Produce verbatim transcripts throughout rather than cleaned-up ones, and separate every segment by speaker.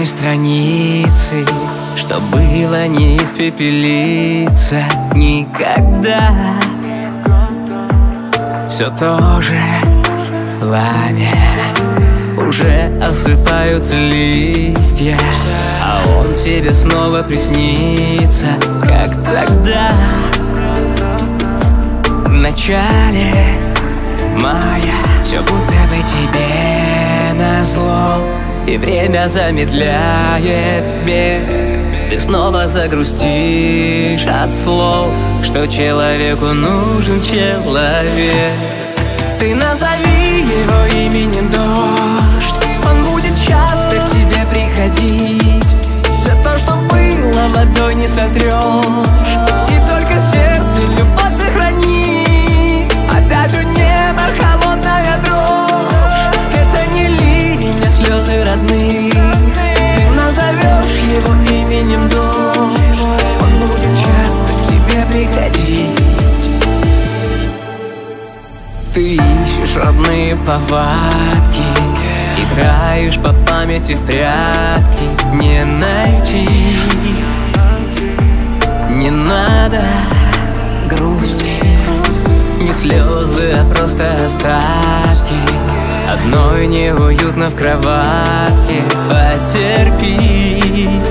Speaker 1: черной страницы, что было не испепелиться никогда. Все то же пламя, уже осыпаются листья, а он тебе снова приснится, как тогда, в начале мая. Все будто бы тебе назло, и время замедляет бег. Ты снова загрустишь от слов, что человеку нужен человек. Ты назови его именем дождь, он будет часто к тебе приходить. Все то, что было, водой не сотрешь, и только сердце любовь сохрани. Опять у неба холодная дрожь, это не ливень, а слезы родных. Ты назовешь его именем дождь, он будет часто к тебе приходить. Ты ищешь родные повадки, играешь по памяти в прятки. Не найти, не надо грусти, не слезы, а просто остатки. Одной неуютно в кроватке. Потерпи,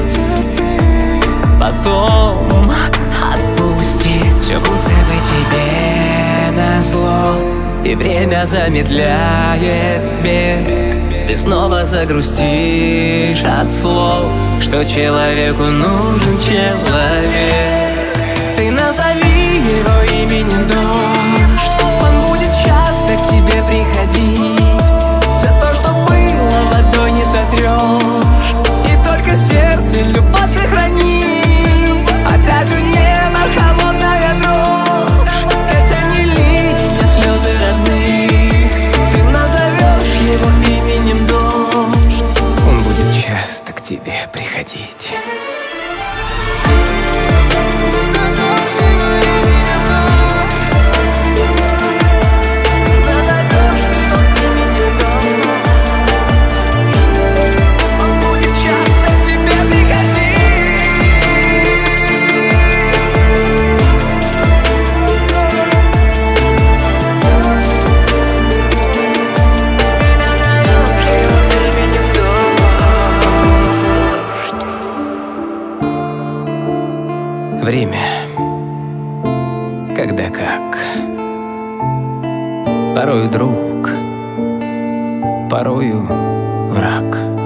Speaker 1: потом отпустит. Все будто бы тебе назло, и время замедляет бег. Ты снова загрустишь от слов, что человеку нужен человек. Ты назови его именем дождь, он будет часто к тебе приходить. Все то, что было, водой не сотрешь, и только сердце любовь сохрани. Опять у неба холодная дрожь, это не ливень, а слезы родных. Ты назовешь его именем дождь, он будет часто к тебе приходить. Время, когда как. Порою друг, порою враг.